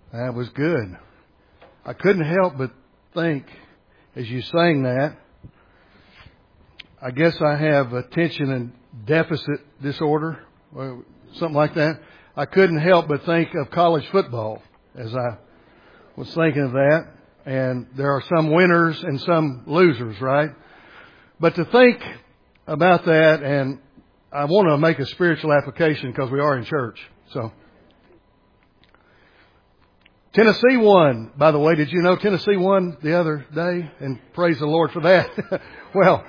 That was good. I couldn't help but think, as you sang that, I guess I have attention and deficit disorder, or something like that. I couldn't help but think of college football as I was thinking of that. And there are some winners and some losers, right? But to think about that, and I want to make a spiritual application because we are in church. So, Tennessee won, by the way. Did you know Tennessee won the other day? And praise the Lord for that. Well,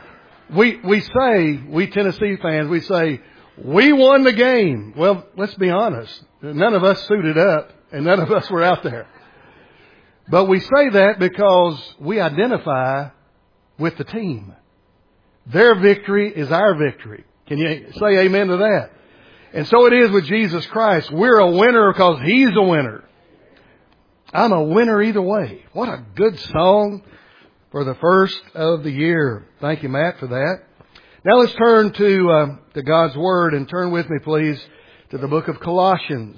we Tennessee fans, we say, we won the game. Well, let's be honest. None of us suited up and none of us were out there. But we say that because we identify with the team. Their victory is our victory. Can you say amen to that? And so it is with Jesus Christ. We're a winner because He's a winner. I'm a winner either way. What a good song for the first of the year. Thank you, Matt, for that. Now let's turn to God's Word, and turn with me, please, to the book of Colossians.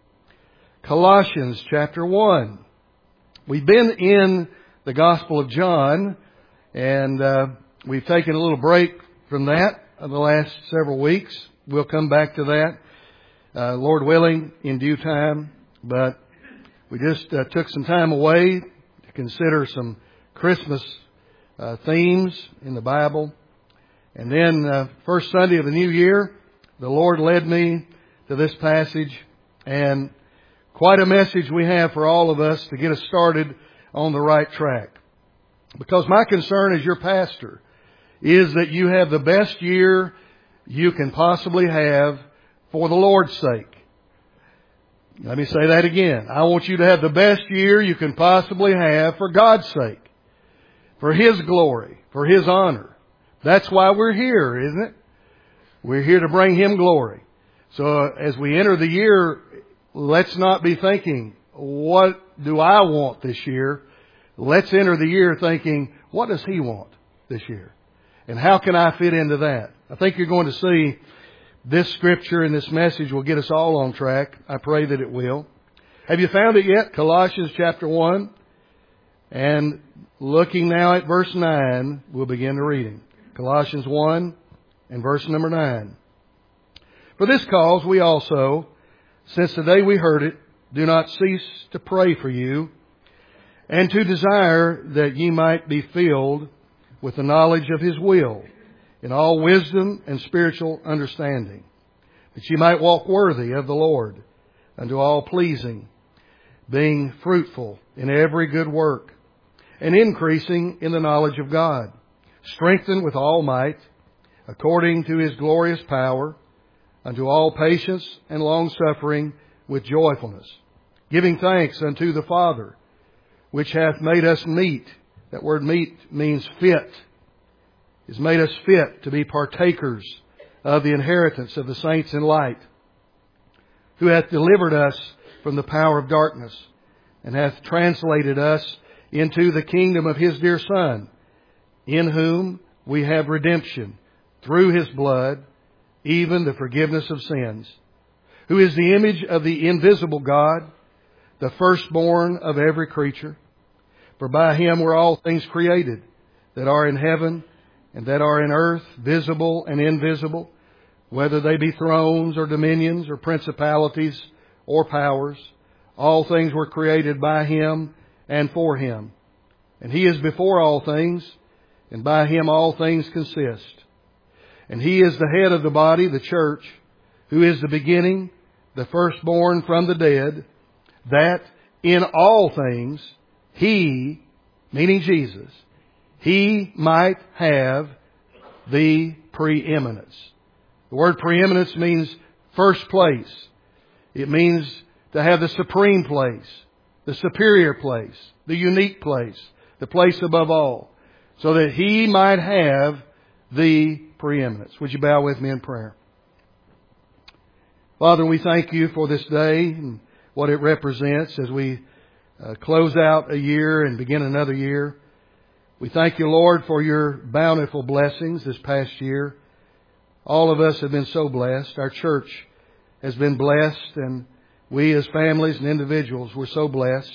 Colossians chapter 1. We've been in the Gospel of John, and we've taken a little break from that the last several weeks. We'll come back to that, Lord willing, in due time. But we just took some time away to consider some Christmas themes in the Bible. And then first Sunday of the new year, the Lord led me to this passage, and quite a message we have for all of us to get us started on the right track. Because my concern as your pastor is that you have the best year you can possibly have for the Lord's sake. Let me say that again. I want you to have the best year you can possibly have for God's sake, for His glory, for His honor. That's why we're here, isn't it? We're here to bring Him glory. So as we enter the year, let's not be thinking, what do I want this year? Let's enter the year thinking, what does He want this year? And how can I fit into that? I think you're going to see this scripture and this message will get us all on track. I pray that it will. Have you found it yet? Colossians chapter 1. And looking now at verse 9, we'll begin the reading. Colossians 1 and verse number 9. For this cause we also, since the day we heard it, do not cease to pray for you, and to desire that ye might be filled with the knowledge of His will, in all wisdom and spiritual understanding, that ye might walk worthy of the Lord, unto all pleasing, being fruitful in every good work, and increasing in the knowledge of God, strengthened with all might, according to His glorious power, unto all patience and longsuffering with joyfulness, giving thanks unto the Father, which hath made us meet. That word meet means fit. Has made us fit to be partakers of the inheritance of the saints in light, who hath delivered us from the power of darkness, and hath translated us into the kingdom of His dear Son, in whom we have redemption through His blood, even the forgiveness of sins, who is the image of the invisible God, the firstborn of every creature. For by Him were all things created, that are in heaven and that are in earth, visible and invisible, whether they be thrones or dominions or principalities or powers. All things were created by Him and for Him. And He is before all things, and by Him all things consist. And He is the head of the body, the church, who is the beginning, the firstborn from the dead, that in all things He, meaning Jesus, He might have the preeminence. The word preeminence means first place. It means to have the supreme place, the superior place, the unique place, the place above all, so that He might have the preeminence. Would you bow with me in prayer? Father, we thank You for this day and what it represents as we close out a year and begin another year. We thank You, Lord, for Your bountiful blessings this past year. All of us have been so blessed. Our church has been blessed, and we as families and individuals, we're so blessed.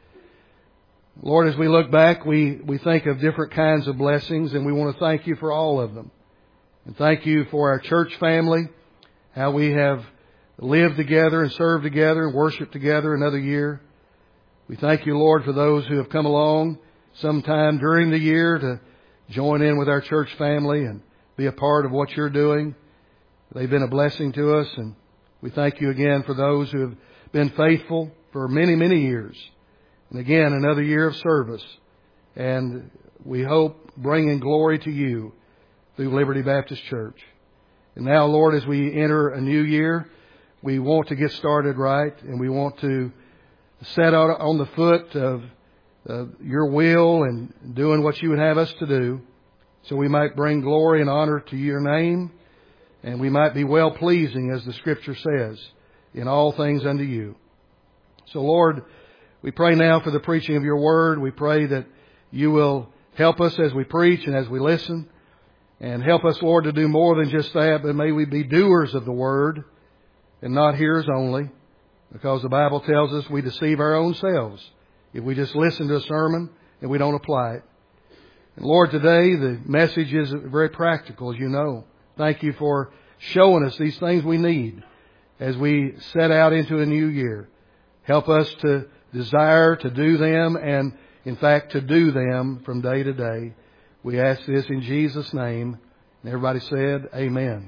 Lord, as we look back, we think of different kinds of blessings, and we want to thank You for all of them. And thank You for our church family, how we have lived together and served together and worshiped together another year. We thank You, Lord, for those who have come along sometime during the year to join in with our church family and be a part of what You're doing. They've been a blessing to us, and we thank You again for those who have been faithful for many, many years. And again, another year of service. And we hope bringing glory to You through Liberty Baptist Church. And now, Lord, as we enter a new year, we want to get started right, and we want to set out on the foot of Your will and doing what You would have us to do, so we might bring glory and honor to Your name, and we might be well-pleasing, as the Scripture says, in all things unto You. So, Lord, we pray now for the preaching of Your Word. We pray that You will help us as we preach and as we listen, and help us, Lord, to do more than just that, but may we be doers of the Word and not hearers only, because the Bible tells us we deceive our own selves if we just listen to a sermon and we don't apply it. And Lord, today the message is very practical, as You know. Thank You for showing us these things we need as we set out into a new year. Help us to desire to do them, and in fact to do them from day to day. We ask this in Jesus' name. And everybody said, Amen.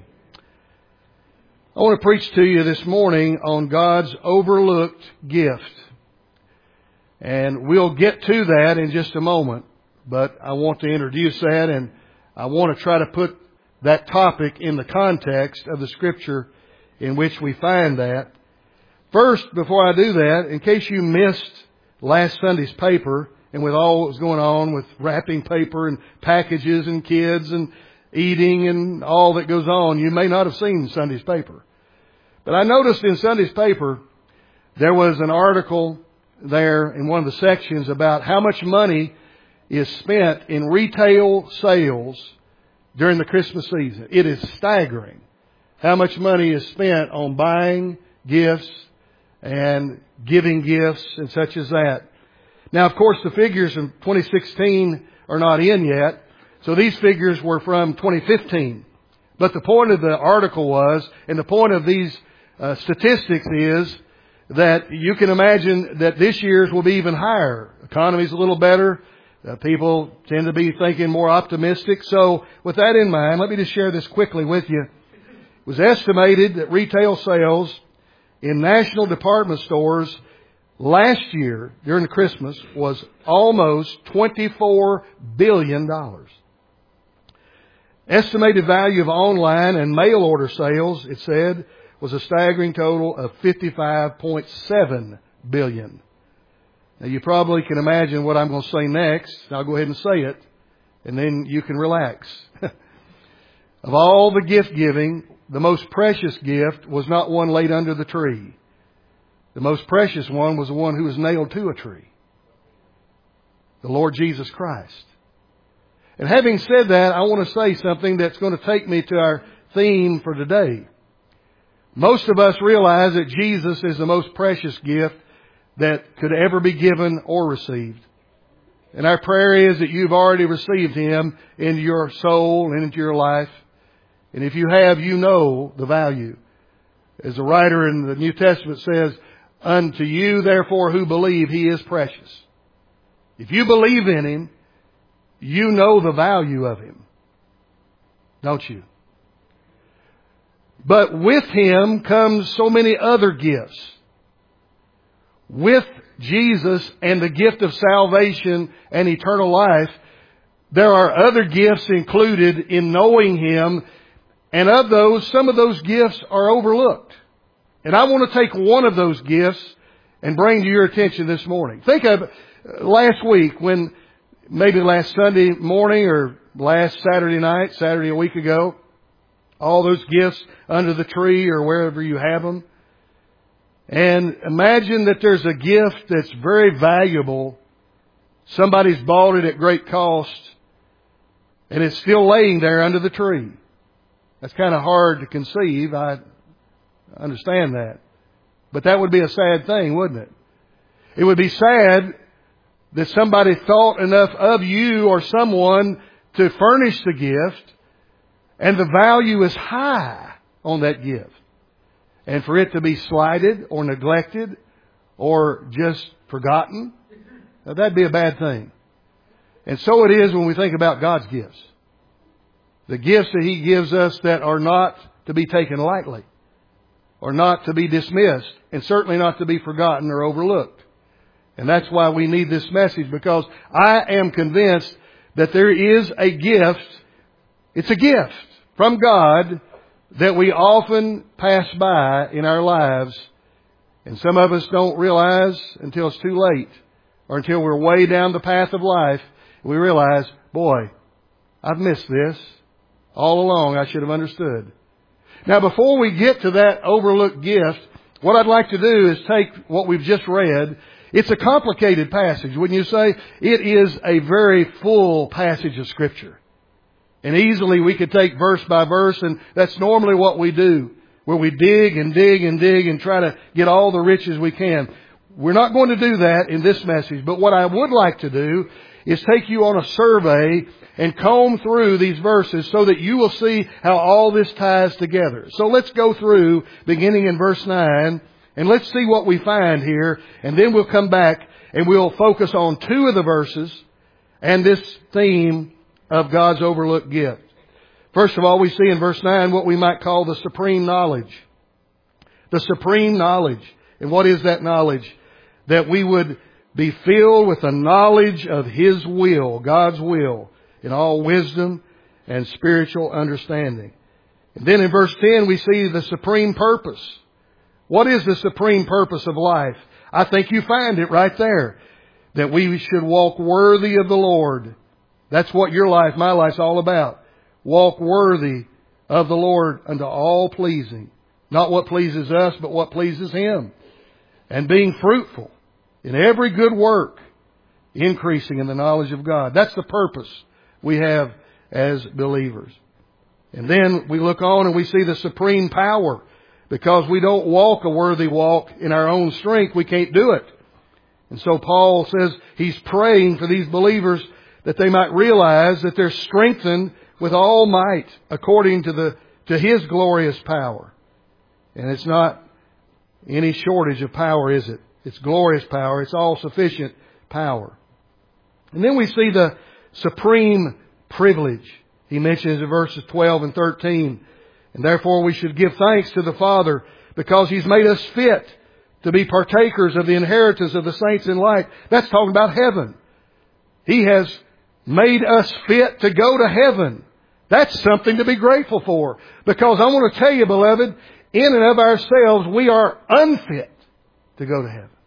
I want to preach to you this morning on God's overlooked gift. And we'll get to that in just a moment. But I want to introduce that, and I want to try to put that topic in the context of the Scripture in which we find that. First, before I do that, in case you missed last Sunday's paper, and with all what was going on with wrapping paper and packages and kids and eating and all that goes on, you may not have seen Sunday's paper. But I noticed in Sunday's paper, there was an article there in one of the sections about how much money is spent in retail sales during the Christmas season. It is staggering how much money is spent on buying gifts and giving gifts and such as that. Now, of course, the figures in 2016 are not in yet, so these figures were from 2015. But the point of the article was, and the point of these statistics is, that you can imagine that this year's will be even higher. The economy's a little better. People tend to be thinking more optimistic. So with that in mind, let me just share this quickly with you. It was estimated that retail sales in national department stores last year during Christmas was almost $24 billion. Estimated value of online and mail order sales, it said, was a staggering total of $55.7 billion. Now you probably can imagine what I'm going to say next. I'll go ahead and say it, and then you can relax. Of all the gift giving, the most precious gift was not one laid under the tree. The most precious one was the one who was nailed to a tree. The Lord Jesus Christ. And having said that, I want to say something that's going to take me to our theme for today. Most of us realize that Jesus is the most precious gift that could ever be given or received. And our prayer is that you've already received Him into your soul and into your life. And if you have, you know the value. As the writer in the New Testament says, unto you, therefore, who believe, He is precious. If you believe in Him, you know the value of Him. Don't you? But with Him comes so many other gifts. With Jesus and the gift of salvation and eternal life, there are other gifts included in knowing Him. And of those, some of those gifts are overlooked. And I want to take one of those gifts and bring to your attention this morning. Think of last week, when maybe last Sunday morning or last Saturday night, Saturday a week ago, all those gifts under the tree or wherever you have them. And imagine that there's a gift that's very valuable. Somebody's bought it at great cost, and it's still laying there under the tree. That's kind of hard to conceive. I understand that. But that would be a sad thing, wouldn't it? It would be sad that somebody thought enough of you or someone to furnish the gift, and the value is high on that gift. And for it to be slighted or neglected or just forgotten, that'd be a bad thing. And so it is when we think about God's gifts. The gifts that He gives us that are not to be taken lightly, or not to be dismissed, and certainly not to be forgotten or overlooked. And that's why we need this message, because I am convinced that there is a gift. It's a gift from God that we often pass by in our lives, and some of us don't realize until it's too late, or until we're way down the path of life, and we realize, boy, I've missed this. All along I should have understood. Now, before we get to that overlooked gift, what I'd like to do is take what we've just read. It's a complicated passage, wouldn't you say? It is a very full passage of Scripture. And easily we could take verse by verse, and that's normally what we do, where we dig and dig and dig and try to get all the riches we can. We're not going to do that in this message, but what I would like to do is take you on a survey and comb through these verses so that you will see how all this ties together. So let's go through, beginning in verse 9, and let's see what we find here, and then we'll come back and we'll focus on two of the verses and this theme of God's overlooked gift. First of all, we see in verse 9 what we might call the supreme knowledge. The supreme knowledge. And what is that knowledge? That we would be filled with the knowledge of His will, God's will, in all wisdom and spiritual understanding. And then in verse 10 we see the supreme purpose. What is the supreme purpose of life? I think you find it right there. That we should walk worthy of the Lord. That's what your life, my life's all about. Walk worthy of the Lord unto all pleasing. Not what pleases us, but what pleases Him. And being fruitful in every good work, increasing in the knowledge of God. That's the purpose we have as believers. And then we look on and we see the supreme power. Because we don't walk a worthy walk in our own strength, we can't do it. And so Paul says he's praying for these believers that they might realize that they're strengthened with all might according to His glorious power. And it's not any shortage of power, is it? It's glorious power. It's all sufficient power. And then we see the supreme privilege. He mentions in verses 12 and 13. And therefore we should give thanks to the Father because He's made us fit to be partakers of the inheritance of the saints in light. That's talking about heaven. He has made us fit to go to heaven. That's something to be grateful for. Because I want to tell you, beloved, in and of ourselves, we are unfit to go to heaven.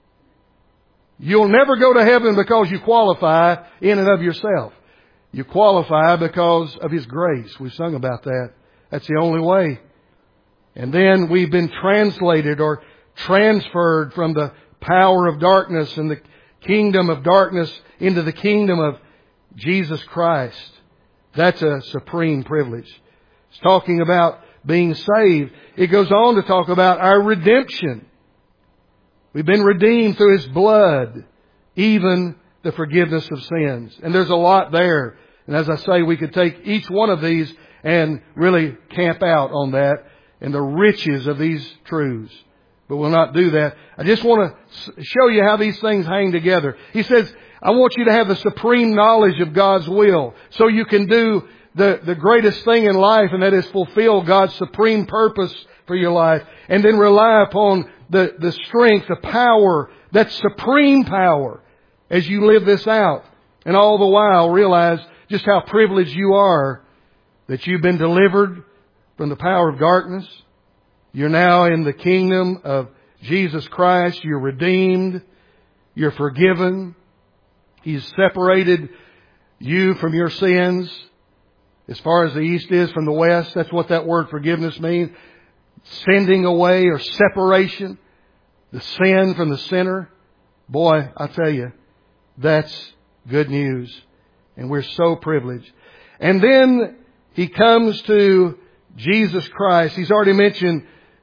You'll never go to heaven because you qualify in and of yourself. You qualify because of His grace. We sung about that. That's the only way. And then we've been translated or transferred from the power of darkness and the kingdom of darkness into the kingdom of Jesus Christ. That's a supreme privilege. It's talking about being saved. It goes on to talk about our redemption. We've been redeemed through His blood, even the forgiveness of sins. And there's a lot there. And as I say, we could take each one of these and really camp out on that and the riches of these truths. But we'll not do that. I just want to show you how these things hang together. He says, I want you to have the supreme knowledge of God's will so you can do the greatest thing in life, and that is fulfill God's supreme purpose for your life. And then rely upon the strength, the power, that supreme power as you live this out. And all the while realize just how privileged you are that you've been delivered from the power of darkness. You're now in the kingdom of Jesus Christ. You're redeemed. You're forgiven. He's separated you from your sins as far as the east is from the west. That's what that word forgiveness means. Sending away or separation. The sin from the sinner. Boy, I tell you, that's good news. And we're so privileged. And then he comes to Jesus Christ. He's already mentioned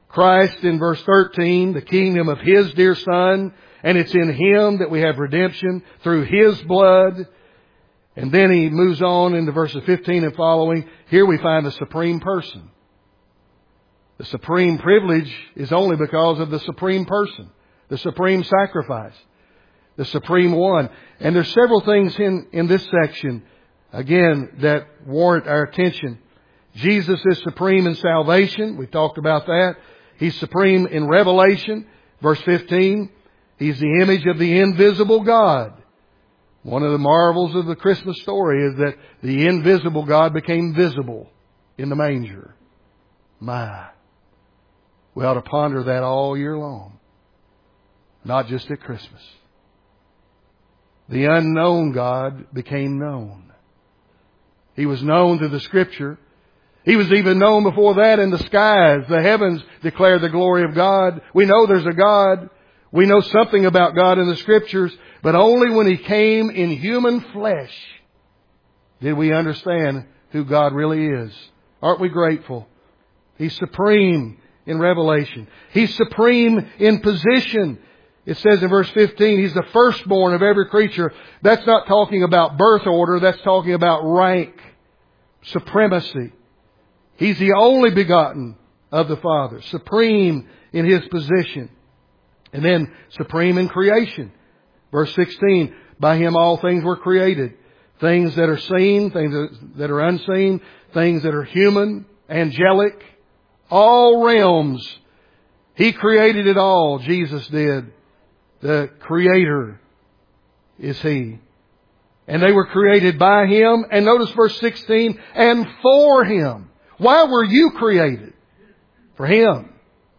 Christ in verse 13, the kingdom of His dear Son, and it's in Him that we have redemption through His blood. And then he moves on into verses 15 and following. Here we find the supreme person. The supreme privilege is only because of the supreme person, the supreme sacrifice, the supreme one. And there's several things in this section, again, that warrant our attention. Jesus is supreme in salvation. We've talked about that. He's supreme in revelation. Verse 15, He's the image of the invisible God. One of the marvels of the Christmas story is that the invisible God became visible in the manger. My. We ought to ponder that all year long. Not just at Christmas. The unknown God became known. He was known through the Scripture. He was even known before that in the skies. The heavens declare the glory of God. We know there's a God. We know something about God in the Scriptures. But only when He came in human flesh did we understand who God really is. Aren't we grateful? He's supreme in revelation. He's supreme in position. It says in verse 15, He's the firstborn of every creature. That's not talking about birth order. That's talking about rank, supremacy. He's the only begotten of the Father. Supreme in His position. And then supreme in creation. Verse 16, by Him all things were created. Things that are seen, things that are unseen, things that are human, angelic, all realms. He created it all. Jesus did. The Creator is He. And they were created by Him. And notice verse 16, and for Him. Why were you created? For Him.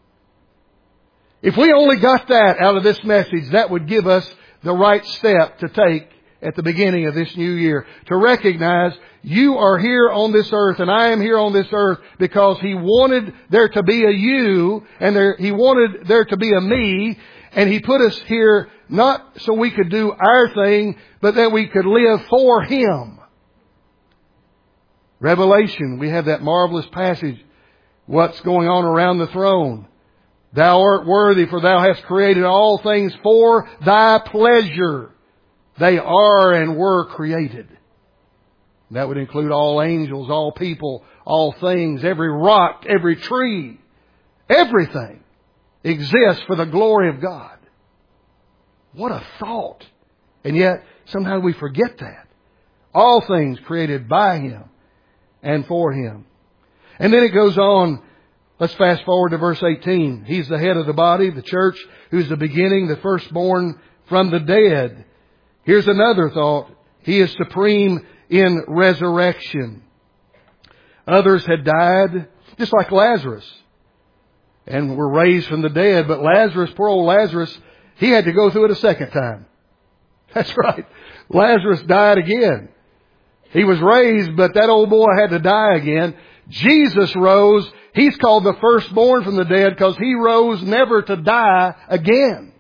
If we only got that out of this message, that would give us the right step to take at the beginning of this new year. To recognize you are here on this earth and I am here on this earth because He wanted there to be a you and He wanted there to be a me. And He put us here not so we could do our thing, but that we could live for Him. Revelation, we have that marvelous passage. What's going on around the throne? Thou art worthy, for Thou hast created all things for Thy pleasure. They are and were created. That would include all angels, all people, all things, every rock, every tree. Everything exists for the glory of God. What a thought. And yet, somehow we forget that. All things created by Him and for Him. And then it goes on. Let's fast forward to verse 18. He's the head of the body, the church, who's the beginning, the firstborn from the dead. Here's another thought. He is supreme in resurrection. Others had died, just like Lazarus, and were raised from the dead. But Lazarus, poor old Lazarus, he had to go through it a second time. That's right. Lazarus died again. He was raised, but that old boy had to die again. Jesus rose. He's called the firstborn from the dead because He rose never to die again.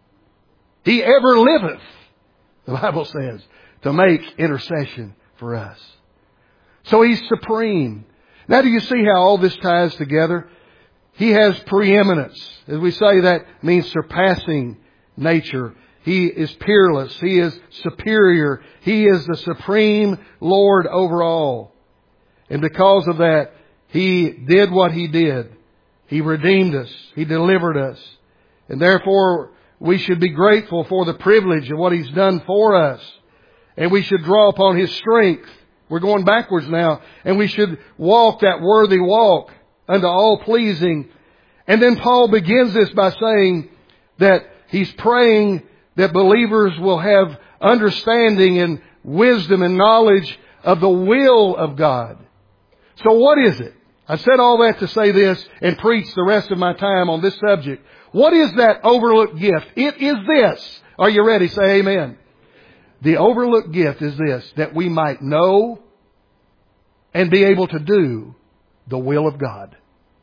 He ever liveth, the Bible says, to make intercession for us. So He's supreme. Now do you see how all this ties together? He has preeminence. As we say, that means surpassing nature. He is peerless. He is superior. He is the supreme Lord over all. And because of that, He did what He did. He redeemed us. He delivered us. And therefore, we should be grateful for the privilege of what He's done for us. And we should draw upon His strength. We're going backwards now. And we should walk that worthy walk unto all pleasing. And then Paul begins this by saying that he's praying that believers will have understanding and wisdom and knowledge of the will of God. So what is it? I said all that to say this and preach the rest of my time on this subject. What is that overlooked gift? It is this. Are you ready? Say amen. The overlooked gift is this, that we might know and be able to do the will of God.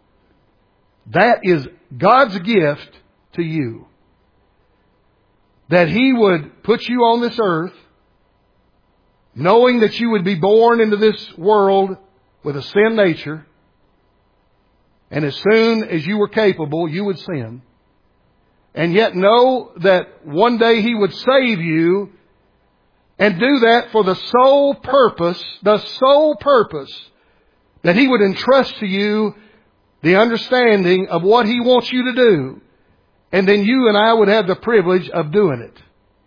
That is God's gift to you. That He would put you on this earth, knowing that you would be born into this world with a sin nature, And as soon as you were capable, you would sin. And yet know that one day He would save you, and do that for the sole purpose that He would entrust to you the understanding of what He wants you to do. And then you and I would have the privilege of doing it.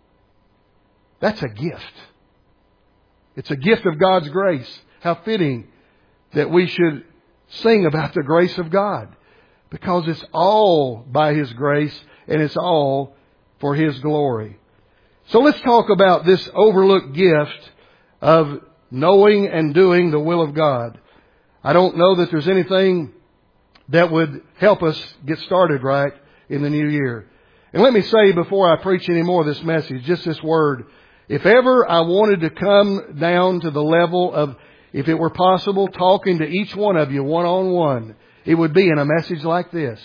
That's a gift. It's a gift of God's grace. How fitting that we should sing about the grace of God. Because it's all by His grace and it's all for His glory. So let's talk about this overlooked gift of knowing and doing the will of God. I don't know that there's anything that would help us get started right in the new year. And let me say before I preach any more of this message, just this word. If ever I wanted to come down to the level of, if it were possible, talking to each one of you one-on-one, it would be in a message like this.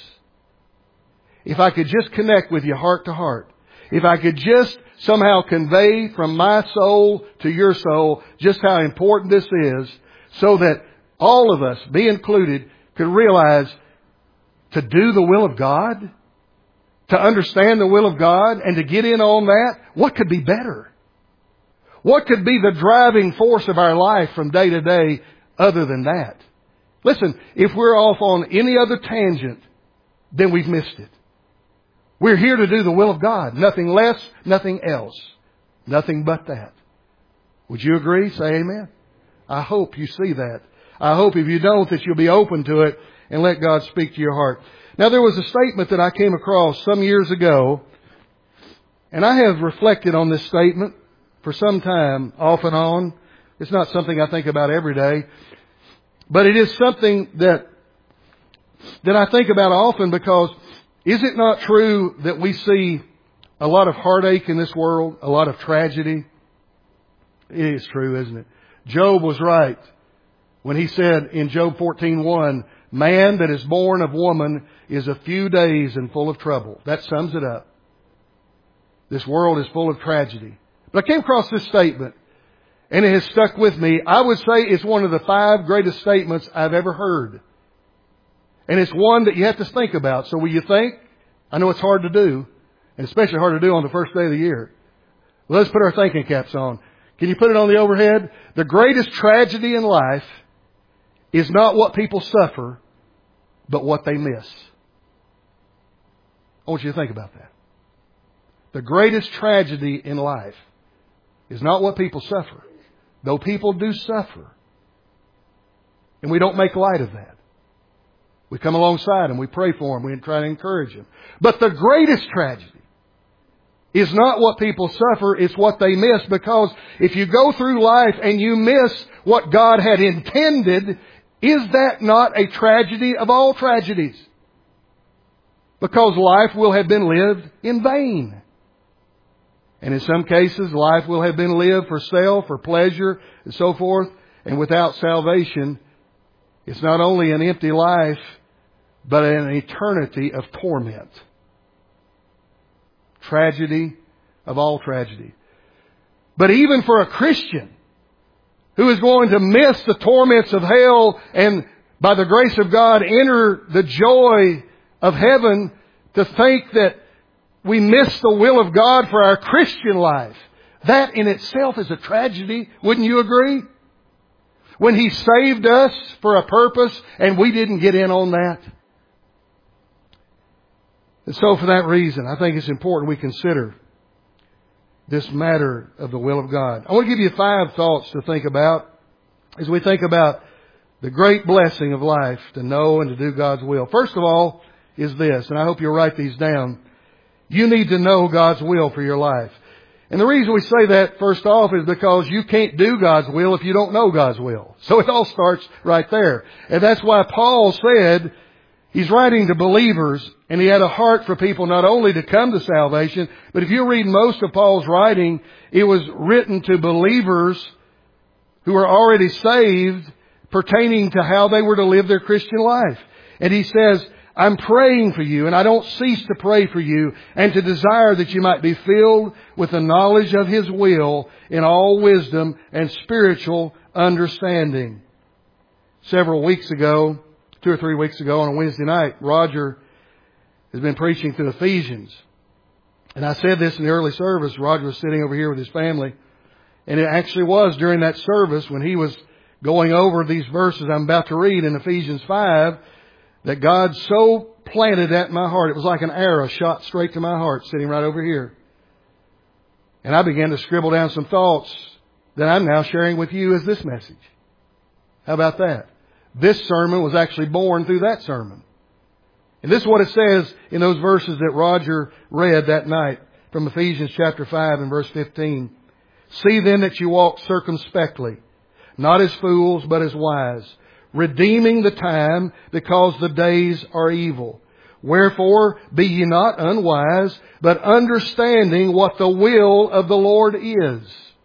If I could just connect with you heart to heart. If I could just somehow convey from my soul to your soul just how important this is, so that all of us, me included, could realize to do the will of God, to understand the will of God, and to get in on that, what could be better? What could be the driving force of our life from day to day other than that? Listen, if we're off on any other tangent, then we've missed it. We're here to do the will of God. Nothing less, nothing else. Nothing but that. Would you agree? Say amen. I hope you see that. I hope if you don't, that you'll be open to it and let God speak to your heart. Now, there was a statement that I came across some years ago, and I have reflected on this statement for some time, off and on. It's not something I think about every day, but it is something that I think about often, because is it not true that we see a lot of heartache in this world, a lot of tragedy? It is true, isn't it? Job was right when he said in Job 14:1, man that is born of woman is a few days and full of trouble. That sums it up. This world is full of tragedy. But I came across this statement, and it has stuck with me. I would say it's one of the 5 greatest statements I've ever heard. And it's one that you have to think about. So will you think? I know it's hard to do, and especially hard to do on the first day of the year. Well, let's put our thinking caps on. Can you put it on the overhead? The greatest tragedy in life is not what people suffer, but what they miss. I want you to think about that. The greatest tragedy in life is not what people suffer, though people do suffer. And we don't make light of that. We come alongside them, we pray for them, we try to encourage them. But the greatest tragedy is not what people suffer, it's what they miss. Because if you go through life and you miss what God had intended, is that not a tragedy of all tragedies? Because life will have been lived in vain. And in some cases, life will have been lived for self, for pleasure, and so forth. And without salvation, it's not only an empty life, but an eternity of torment. Tragedy of all tragedy. But even for a Christian who is going to miss the torments of hell and by the grace of God enter the joy of heaven, to think that we miss the will of God for our Christian life, that in itself is a tragedy. Wouldn't you agree? When He saved us for a purpose and we didn't get in on that. And so for that reason, I think it's important we consider this matter of the will of God. I want to give you 5 thoughts to think about as we think about the great blessing of life, to know and to do God's will. First of all is this, and I hope you'll write these down. You need to know God's will for your life. And the reason we say that, first off, is because you can't do God's will if you don't know God's will. So it all starts right there. And that's why Paul said, he's writing to believers, and he had a heart for people not only to come to salvation, but if you read most of Paul's writing, it was written to believers who are already saved, pertaining to how they were to live their Christian life. And he says, I'm praying for you, and I don't cease to pray for you, and to desire that you might be filled with the knowledge of His will in all wisdom and spiritual understanding. Several weeks ago, 2 or 3 weeks ago on a Wednesday night, Roger has been preaching through Ephesians. And I said this in the early service. Roger was sitting over here with his family. And it actually was during that service when he was going over these verses I'm about to read in Ephesians 5 that God so planted that in my heart. It was like an arrow shot straight to my heart sitting right over here. And I began to scribble down some thoughts that I'm now sharing with you as this message. How about that? This sermon was actually born through that sermon. And this is what it says in those verses that Roger read that night from Ephesians chapter 5 and verse 15. See then that you walk circumspectly, not as fools, but as wise, redeeming the time because the days are evil. Wherefore be ye not unwise, but understanding what the will of the Lord is.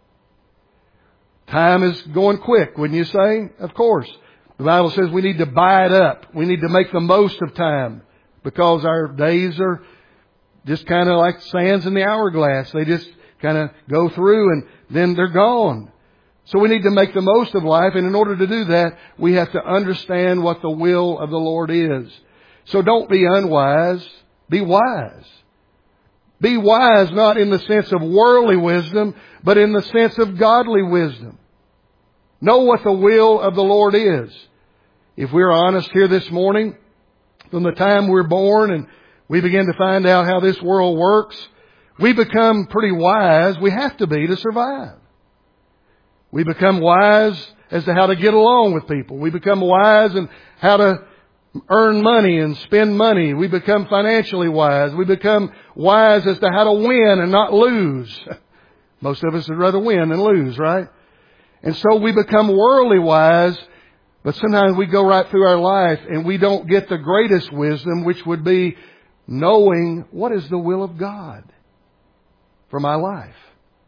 Time is going quick, wouldn't you say? Of course. The Bible says we need to buy it up. We need to make the most of time because our days are just kind of like sands in the hourglass. They just kind of go through and then they're gone. So we need to make the most of life, and in order to do that, we have to understand what the will of the Lord is. So don't be unwise, be wise. Be wise not in the sense of worldly wisdom, but in the sense of godly wisdom. Know what the will of the Lord is. If we're honest here this morning, from the time we're born and we begin to find out how this world works, we become pretty wise. We have to be to survive. We become wise as to how to get along with people. We become wise in how to earn money and spend money. We become financially wise. We become wise as to how to win and not lose. Most of us would rather win than lose, right? And so we become worldly wise, but sometimes we go right through our life and we don't get the greatest wisdom, which would be knowing what is the will of God for my life.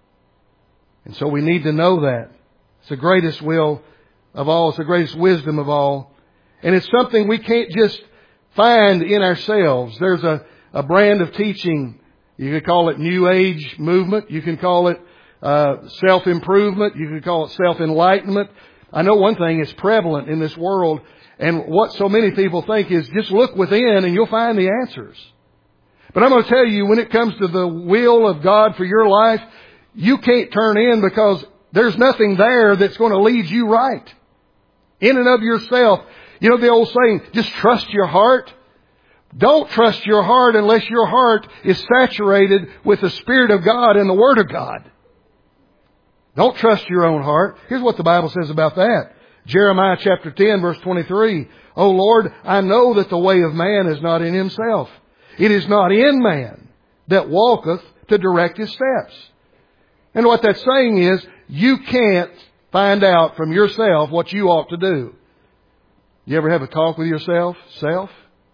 And so we need to know that. It's the greatest will of all. It's the greatest wisdom of all. And it's something we can't just find in ourselves. There's a brand of teaching. You could call it New Age movement. You can call it self-improvement. You can call it self-enlightenment. I know one thing is prevalent in this world. And what so many people think is just look within and you'll find the answers. But I'm going to tell you, when it comes to the will of God for your life, you can't turn in because there's nothing there that's going to lead you right. In and of yourself. You know the old saying, just trust your heart. Don't trust your heart unless your heart is saturated with the Spirit of God and the Word of God. Don't trust your own heart. Here's what the Bible says about that. Jeremiah chapter 10 verse 23. O Lord, I know that the way of man is not in himself. It is not in man that walketh to direct his steps. And what that's saying is, you can't find out from yourself what you ought to do. You ever have a talk with yourself? Self?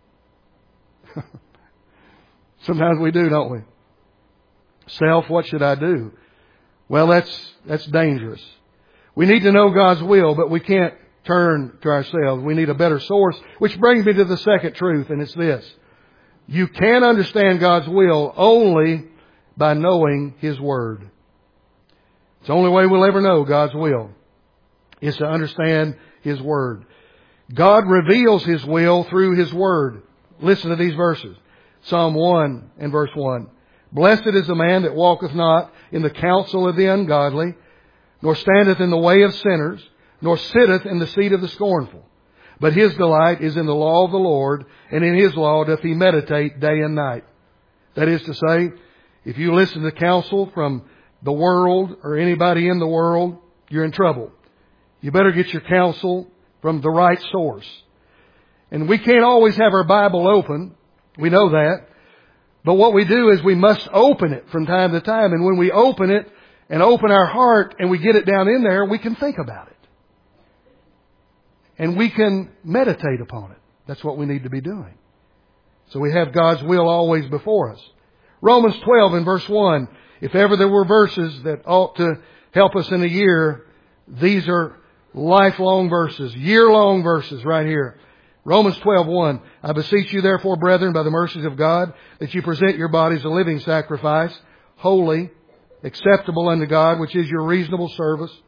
Sometimes we do, don't we? Self, what should I do? Well, that's dangerous. We need to know God's will, but we can't turn to ourselves. We need a better source, which brings me to the second truth, and it's this. You can understand God's will only by knowing His Word. It's the only way we'll ever know God's will is to understand His Word. God reveals His will through His Word. Listen to these verses. Psalm 1 and verse 1. Blessed is the man that walketh not in the counsel of the ungodly, nor standeth in the way of sinners, nor sitteth in the seat of the scornful. But his delight is in the law of the Lord, and in His law doth he meditate day and night. That is to say, if you listen to counsel from the world or anybody in the world, you're in trouble. You better get your counsel from the right source. And we can't always have our Bible open. We know that. But what we do is we must open it from time to time. And when we open it and open our heart and we get it down in there, we can think about it. And we can meditate upon it. That's what we need to be doing. So we have God's will always before us. Romans 12 and verse 1. If ever there were verses that ought to help us in a year, these are lifelong verses, year-long verses right here. Romans 12:1. I beseech you therefore, brethren, by the mercies of God, that you present your bodies a living sacrifice, holy, acceptable unto God, which is your reasonable service.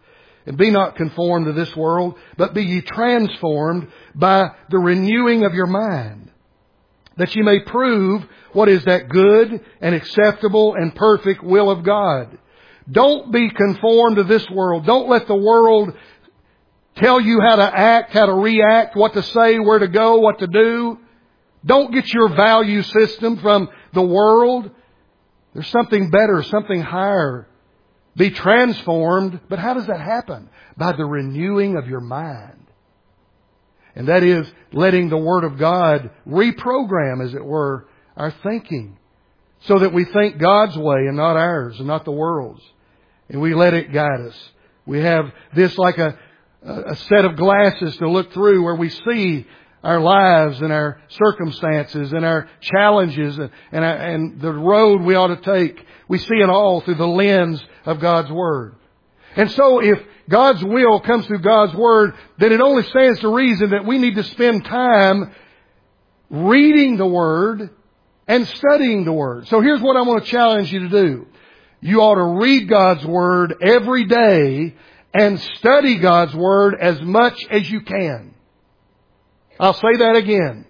And be not conformed to this world, but be ye transformed by the renewing of your mind, that ye may prove what is that good and acceptable and perfect will of God. Don't be conformed to this world. Don't let the world tell you how to act, how to react, what to say, where to go, what to do. Don't get your value system from the world. There's something better, something higher. Be transformed. But how does that happen? By the renewing of your mind. And that is letting the Word of God reprogram, as it were, our thinking, so that we think God's way and not ours and not the world's. And we let it guide us. We have this like a set of glasses to look through where we see our lives and our circumstances and our challenges and the road we ought to take. We see it all through the lens of God's Word. And so if God's will comes through God's Word, then it only stands to reason that we need to spend time reading the Word and studying the Word. So here's what I want to challenge you to do. You ought to read God's Word every day and study God's Word as much as you can. I'll say that again.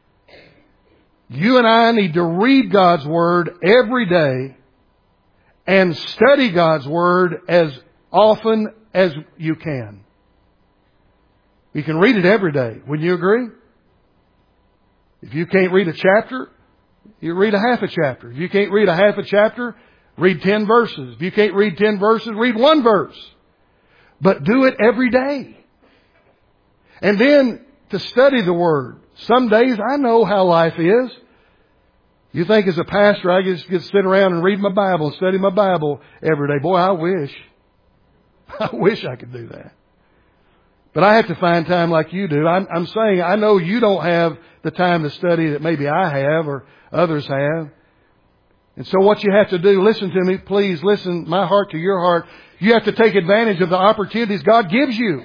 You and I need to read God's Word every day and study God's Word as often as you can. You can read it every day. Wouldn't you agree? If you can't read a chapter, you read a half a chapter. If you can't read a half a chapter, read 10 verses. If you can't read 10 verses, read 1 verse. But do it every day. And then to study the Word. Some days I know how life is. You think as a pastor I just get to sit around and read my Bible and study my Bible every day. Boy, I wish. I wish I could do that. But I have to find time like you do. I'm saying I know you don't have the time to study that maybe I have or others have. And so what you have to do, listen to me, please listen, my heart to your heart. You have to take advantage of the opportunities God gives you.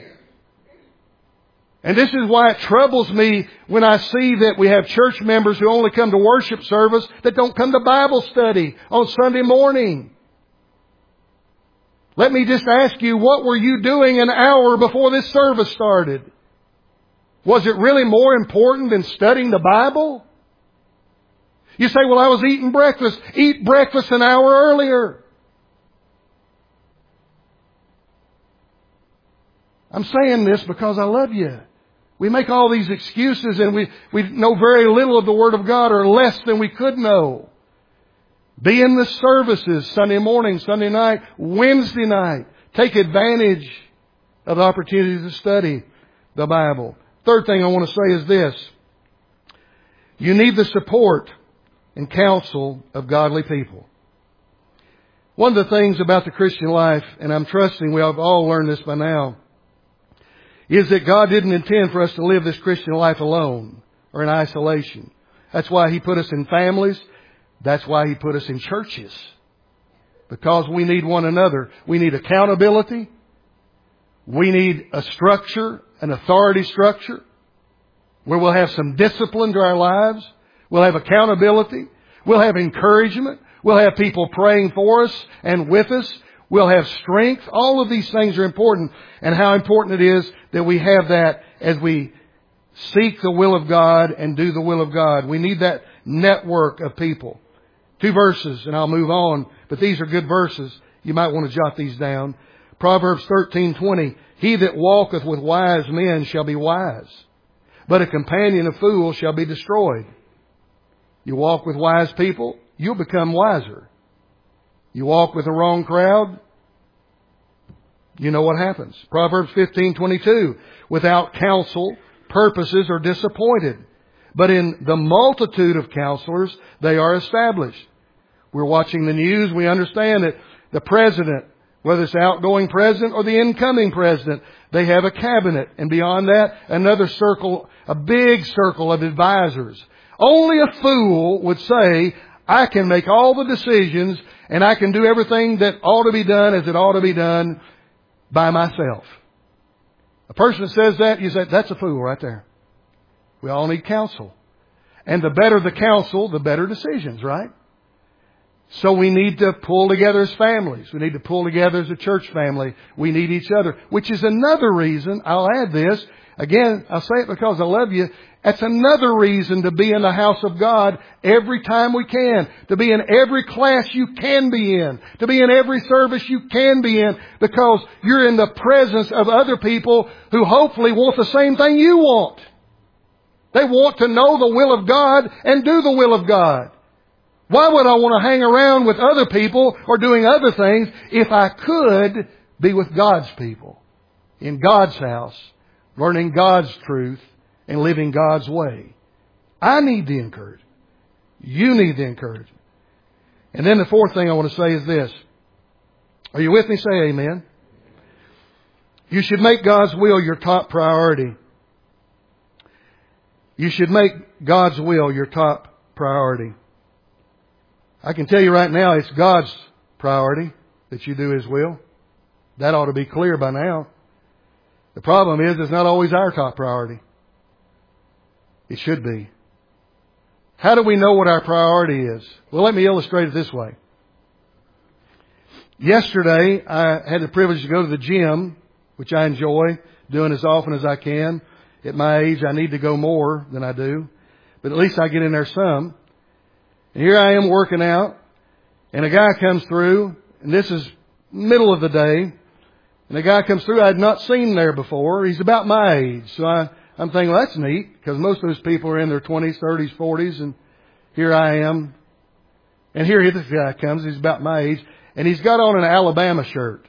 And this is why it troubles me when I see that we have church members who only come to worship service that don't come to Bible study on Sunday morning. Let me just ask you, what were you doing an hour before this service started? Was it really more important than studying the Bible? You say, well, I was eating breakfast. Eat breakfast an hour earlier. I'm saying this because I love you. We make all these excuses and we know very little of the Word of God, or less than we could know. Be in the services Sunday morning, Sunday night, Wednesday night. Take advantage of the opportunity to study the Bible. Third thing I want to say is this. You need the support and counsel of godly people. One of the things about the Christian life, and I'm trusting we have all learned this by now, is that God didn't intend for us to live this Christian life alone or in isolation. That's why He put us in families. That's why He put us in churches. Because we need one another. We need accountability. We need a structure, an authority structure, where we'll have some discipline to our lives. We'll have accountability. We'll have encouragement. We'll have people praying for us and with us. We'll have strength. All of these things are important. And how important it is that we have that as we seek the will of God and do the will of God. We need that network of people. 2 verses and I'll move on. But these are good verses. You might want to jot these down. Proverbs 13:20. He that walketh with wise men shall be wise, but a companion of fools shall be destroyed. You walk with wise people, you'll become wiser. You walk with the wrong crowd, you know what happens. Proverbs 15:22. Without counsel, purposes are disappointed, but in the multitude of counselors, they are established. We're watching the news. We understand that the president, whether it's the outgoing president or the incoming president, they have a cabinet. And beyond that, another circle, a big circle of advisors. Only a fool would say, I can make all the decisions and I can do everything that ought to be done as it ought to be done by myself. A person that says that, you say, that's a fool right there. We all need counsel. And the better the counsel, the better decisions, right? So we need to pull together as families. We need to pull together as a church family. We need each other, which is another reason, I'll add this. Again, I'll say it because I love you. That's another reason to be in the house of God every time we can. To be in every class you can be in. To be in every service you can be in. Because you're in the presence of other people who hopefully want the same thing you want. They want to know the will of God and do the will of God. Why would I want to hang around with other people or doing other things if I could be with God's people, in God's house, learning God's truth and living God's way? I need the encouragement. You need the encouragement. And then the fourth thing I want to say is this. Are you with me? Say amen. You should make God's will your top priority. You should make God's will your top priority. I can tell you right now, it's God's priority that you do His will. That ought to be clear by now. The problem is, it's not always our top priority. It should be. How do we know what our priority is? Well, let me illustrate it this way. Yesterday, I had the privilege to go to the gym, which I enjoy doing as often as I can. At my age, I need to go more than I do. But at least I get in there some. And here I am working out, and a guy comes through, and this is middle of the day, and a guy comes through I had not seen there before. He's about my age. So I'm thinking, well, that's neat, because most of those people are in their 20s, 30s, 40s, and here I am. And here this guy comes, he's about my age, and he's got on an Alabama shirt.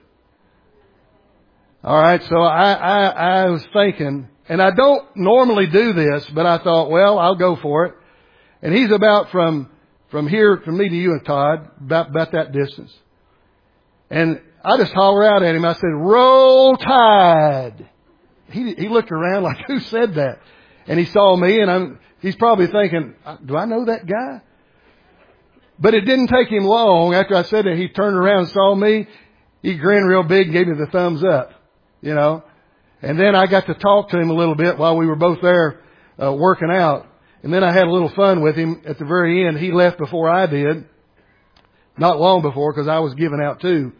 All right, so I was thinking, and I don't normally do this, but I thought, well, I'll go for it. And he's about from here, from me to you and Todd, about that distance. And I just holler out at him. I said, "Roll Tide." He looked around like, who said that? And he saw me, and he's probably thinking, do I know that guy? But it didn't take him long. After I said that, he turned around and saw me. He grinned real big and gave me the thumbs up, you know. And then I got to talk to him a little bit while we were both there working out. And then I had a little fun with him at the very end. He left before I did. Not long before, because I was giving out too.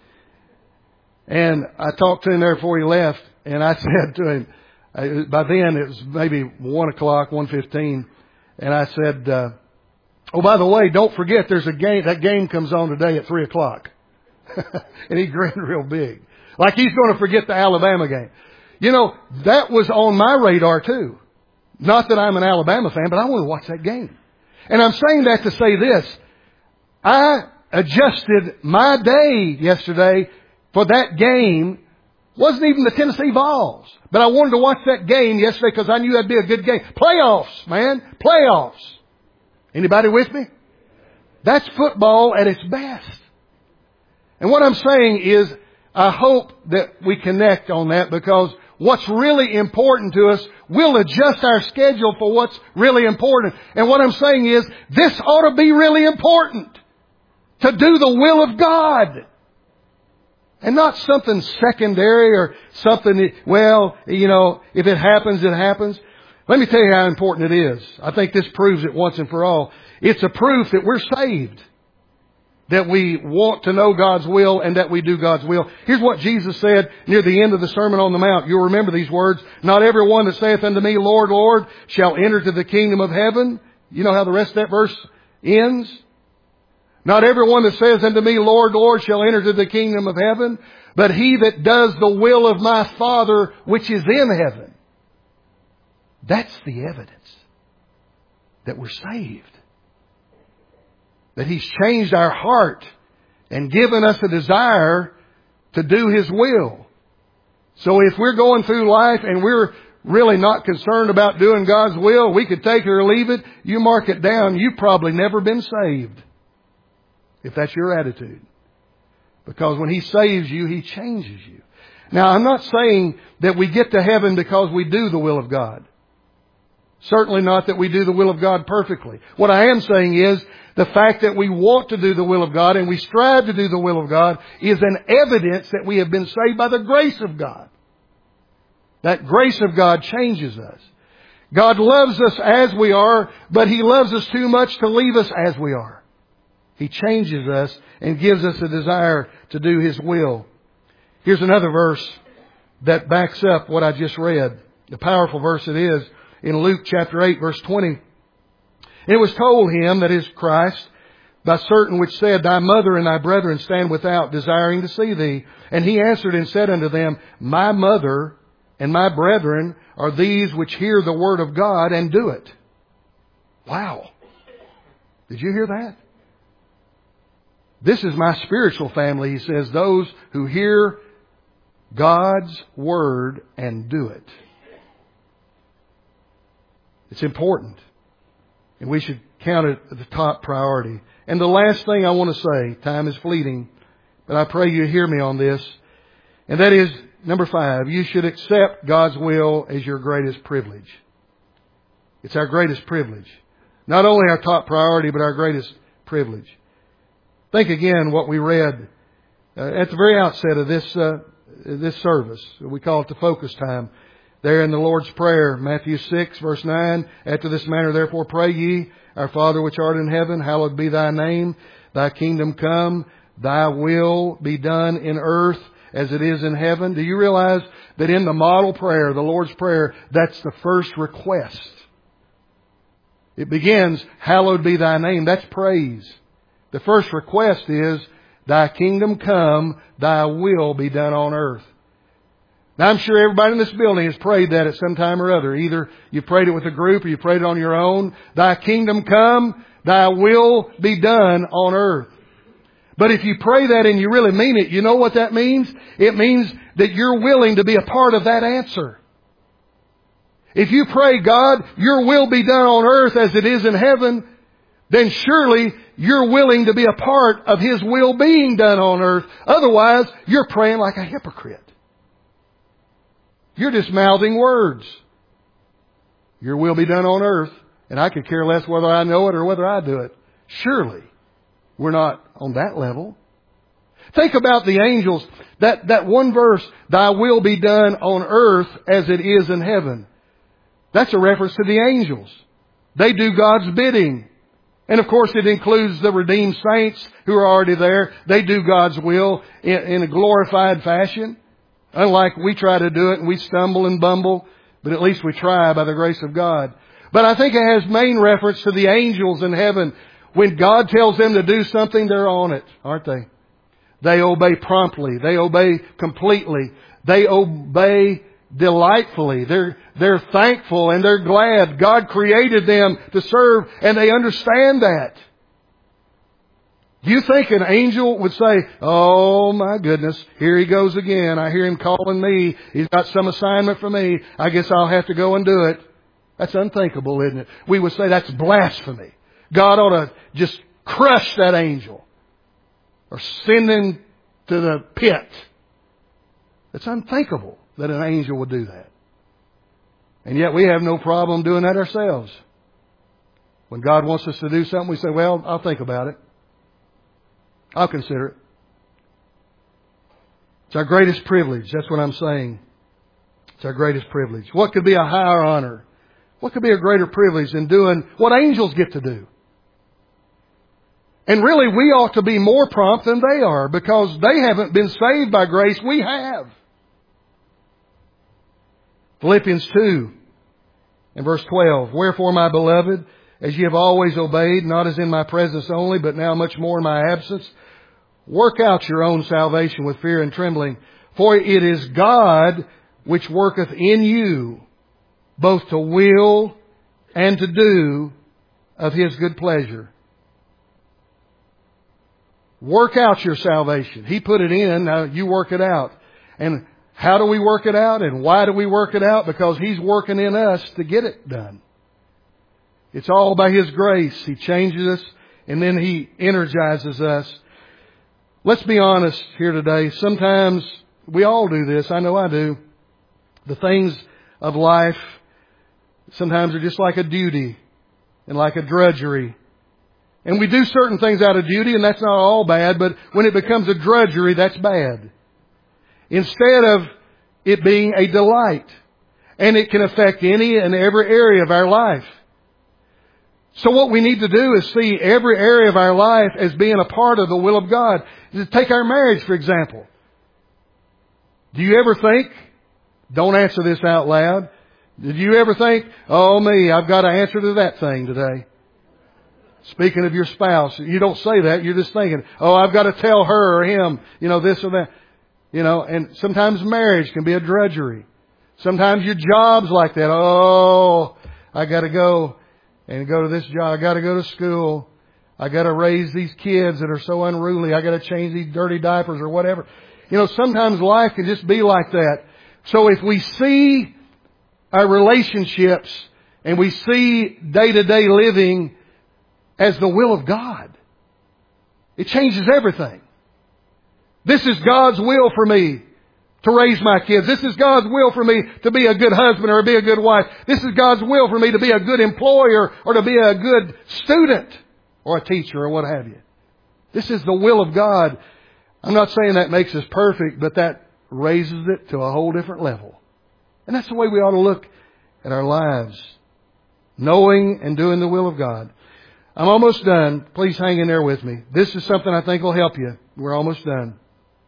And I talked to him there before he left. And I said to him, by then it was maybe 1 o'clock, 1:15. And I said, oh, by the way, don't forget there's a game. That game comes on today at 3 o'clock. And he grinned real big. Like he's going to forget the Alabama game. You know, that was on my radar too. Not that I'm an Alabama fan, but I want to watch that game. And I'm saying that to say this. I adjusted my day yesterday for that game. Wasn't even the Tennessee Vols. But I wanted to watch that game yesterday because I knew that'd be a good game. Playoffs, man. Playoffs. Anybody with me? That's football at its best. And what I'm saying is, I hope that we connect on that, because what's really important to us, we'll adjust our schedule for what's really important. And what I'm saying is, this ought to be really important. To do the will of God. And not something secondary or something, well, you know, if it happens, it happens. Let me tell you how important it is. I think this proves it once and for all. It's a proof that we're saved. That we want to know God's will and that we do God's will. Here's what Jesus said near the end of the Sermon on the Mount. You'll remember these words. Not everyone that saith unto me, Lord, Lord, shall enter to the kingdom of heaven. You know how the rest of that verse ends? Not everyone that says unto me, Lord, Lord, shall enter to the kingdom of heaven, but he that does the will of my Father which is in heaven. That's the evidence that we're saved. That He's changed our heart and given us a desire to do His will. So if we're going through life and we're really not concerned about doing God's will, we could take it or leave it. You mark it down, you've probably never been saved. If that's your attitude. Because when He saves you, He changes you. Now, I'm not saying that we get to heaven because we do the will of God. Certainly not that we do the will of God perfectly. What I am saying is, the fact that we want to do the will of God and we strive to do the will of God is an evidence that we have been saved by the grace of God. That grace of God changes us. God loves us as we are, but He loves us too much to leave us as we are. He changes us and gives us a desire to do His will. Here's another verse that backs up what I just read. The powerful verse it is in Luke chapter 8 verse 20. And it was told him, that is Christ, by certain which said, Thy mother and thy brethren stand without, desiring to see thee. And He answered and said unto them, My mother and my brethren are these which hear the word of God and do it. Wow. Did you hear that? This is my spiritual family, He says, those who hear God's Word and do it. It's important. And we should count it the top priority. And the last thing I want to say, time is fleeting, but I pray you hear me on this. And that is, number 5, you should accept God's will as your greatest privilege. It's our greatest privilege. Not only our top priority, but our greatest privilege. Think again what we read at the very outset of this service. We call it the focus time. There in the Lord's Prayer, Matthew 6, verse 9, After this manner therefore pray ye, Our Father which art in heaven, hallowed be Thy name. Thy kingdom come, Thy will be done in earth as it is in heaven. Do you realize that in the model prayer, the Lord's Prayer, that's the first request? It begins, hallowed be Thy name. That's praise. The first request is, Thy kingdom come, Thy will be done on earth. Now I'm sure everybody in this building has prayed that at some time or other. Either you've prayed it with a group or you prayed it on your own. Thy kingdom come, Thy will be done on earth. But if you pray that and you really mean it, you know what that means? It means that you're willing to be a part of that answer. If you pray, God, Your will be done on earth as it is in heaven, then surely you're willing to be a part of His will being done on earth. Otherwise, you're praying like a hypocrite. You're just mouthing words. Your will be done on earth, and I could care less whether I know it or whether I do it. Surely, we're not on that level. Think about the angels. That one verse, Thy will be done on earth as it is in heaven. That's a reference to the angels. They do God's bidding. And of course it includes the redeemed saints who are already there. They do God's will in a glorified fashion. Unlike we try to do it and we stumble and bumble, but at least we try by the grace of God. But I think it has main reference to the angels in heaven. When God tells them to do something, they're on it, aren't they? They obey promptly. They obey completely. They obey delightfully. They're thankful and they're glad. God created them to serve and they understand that. Do you think an angel would say, oh my goodness, here he goes again. I hear him calling me. He's got some assignment for me. I guess I'll have to go and do it. That's unthinkable, isn't it? We would say that's blasphemy. God ought to just crush that angel or send him to the pit. It's unthinkable that an angel would do that. And yet we have no problem doing that ourselves. When God wants us to do something, we say, well, I'll think about it. I'll consider it. It's our greatest privilege. That's what I'm saying. It's our greatest privilege. What could be a higher honor? What could be a greater privilege than doing what angels get to do? And really, we ought to be more prompt than they are because they haven't been saved by grace. We have. Philippians 2 and verse 12. Wherefore, my beloved, as ye have always obeyed, not as in my presence only, but now much more in my absence, work out your own salvation with fear and trembling. For it is God which worketh in you, both to will and to do of His good pleasure. Work out your salvation. He put it in, now you work it out. And how do we work it out and why do we work it out? Because He's working in us to get it done. It's all by His grace. He changes us and then He energizes us. Let's be honest here today. Sometimes we all do this. I know I do. The things of life sometimes are just like a duty and like a drudgery. And we do certain things out of duty, and that's not all bad, but when it becomes a drudgery, that's bad. Instead of it being a delight, and it can affect any and every area of our life. So what we need to do is see every area of our life as being a part of the will of God. Take our marriage, for example. Do you ever think, don't answer this out loud, did you ever think, oh me, I've got to answer to that thing today? Speaking of your spouse, you don't say that, you're just thinking, oh, I've got to tell her or him, this or that. And sometimes marriage can be a drudgery. Sometimes your job's like that. Oh, I got to go and go to this job. I got to go to school. I got to raise these kids that are so unruly. I got to change these dirty diapers or whatever. Sometimes life can just be like that. So if we see our relationships and we see day-to-day living as the will of God, it changes everything. This is God's will for me to raise my kids. This is God's will for me to be a good husband or be a good wife. This is God's will for me to be a good employer or to be a good student or a teacher or what have you. This is the will of God. I'm not saying that makes us perfect, but that raises it to a whole different level. And that's the way we ought to look at our lives. Knowing and doing the will of God. I'm almost done. Please hang in there with me. This is something I think will help you. We're almost done.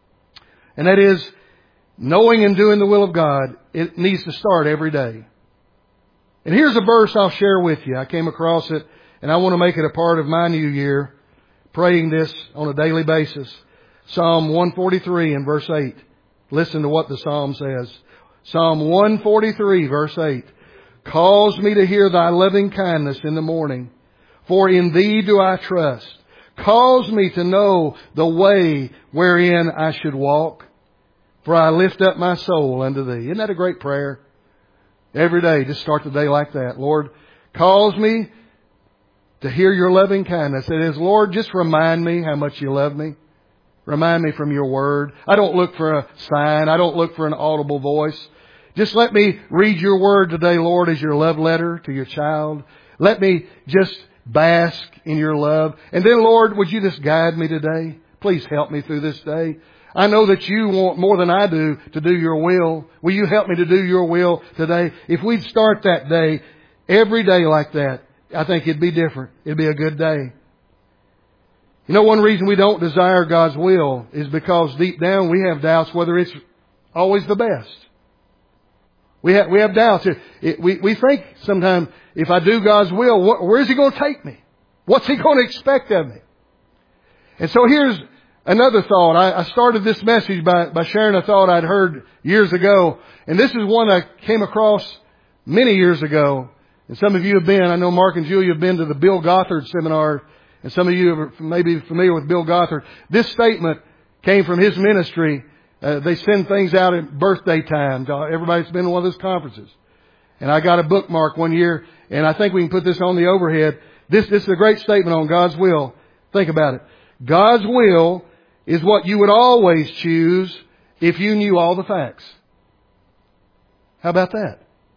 And that is, knowing and doing the will of God, it needs to start every day. And here's a verse I'll share with you. I came across it, and I want to make it a part of my new year, praying this on a daily basis. Psalm 143 and verse 8. Listen to what the Psalm says. Psalm 143 verse 8. Cause me to hear thy loving kindness in the morning, for in thee do I trust. Cause me to know the way wherein I should walk, for I lift up my soul unto thee. Isn't that a great prayer? Every day, just start the day like that. Lord, cause me to hear your loving kindness. It is, Lord, just remind me how much you love me. Remind me from your word. I don't look for a sign. I don't look for an audible voice. Just let me read your word today, Lord, as your love letter to your child. Let me just bask in your love. And then, Lord, would you just guide me today? Please help me through this day. I know that you want more than I do to do your will. Will you help me to do your will today? If we'd start that day, every day like that, I think it'd be different. It'd be a good day. One reason we don't desire God's will is because deep down we have doubts whether it's always the best. We have doubts. We think sometimes, if I do God's will, where is He going to take me? What's He going to expect of me? And so here's another thought. I started this message by sharing a thought I'd heard years ago. And this is one I came across many years ago. And some of you have been, I know Mark and Julia have been to the Bill Gothard seminar. And some of you may be familiar with Bill Gothard. This statement came from his ministry. They send things out at birthday time to everybody that's been to one of those conferences. And I got a bookmark one year, and I think we can put this on the overhead. This is a great statement on God's will. Think about it. God's will is what you would always choose if you knew all the facts. How about that?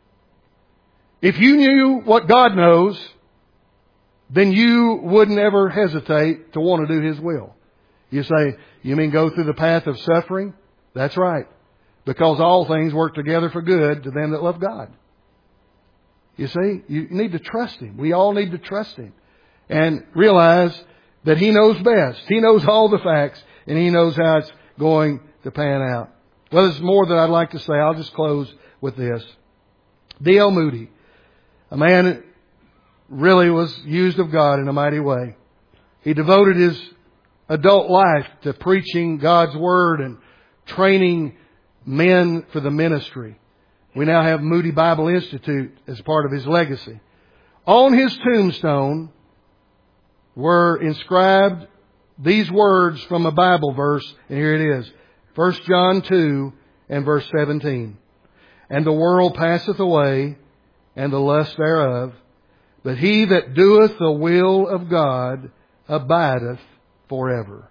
If you knew what God knows, then you wouldn't ever hesitate to want to do His will. You say, you mean go through the path of suffering? That's right. Because all things work together for good to them that love God. You see, you need to trust Him. We all need to trust Him. And realize that He knows best. He knows all the facts, and He knows how it's going to pan out. Well, there's more that I'd like to say. I'll just close with this. D.L. Moody, a man that really was used of God in a mighty way. He devoted his adult life to preaching God's Word and training men for the ministry. We now have Moody Bible Institute as part of his legacy. On his tombstone were inscribed these words from a Bible verse, and here it is. 1 John 2 and verse 17. And the world passeth away, and the lust thereof, but he that doeth the will of God abideth forever.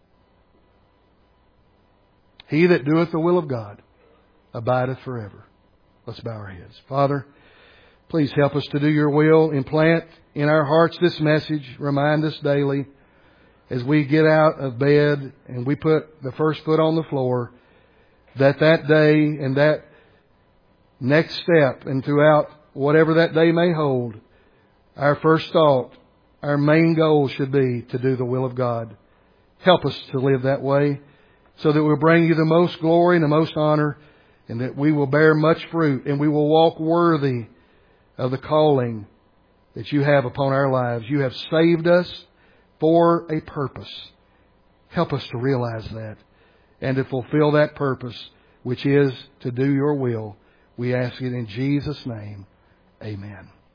He that doeth the will of God abideth forever. Let's bow our heads. Father, please help us to do your will. Implant in our hearts this message. Remind us daily as we get out of bed and we put the first foot on the floor that day and that next step and throughout whatever that day may hold, our first thought, our main goal should be to do the will of God. Help us to live that way so that we'll bring you the most glory and the most honor, and that we will bear much fruit and we will walk worthy of the calling that you have upon our lives. You have saved us for a purpose. Help us to realize that and to fulfill that purpose, which is to do your will. We ask it in Jesus' name. Amen.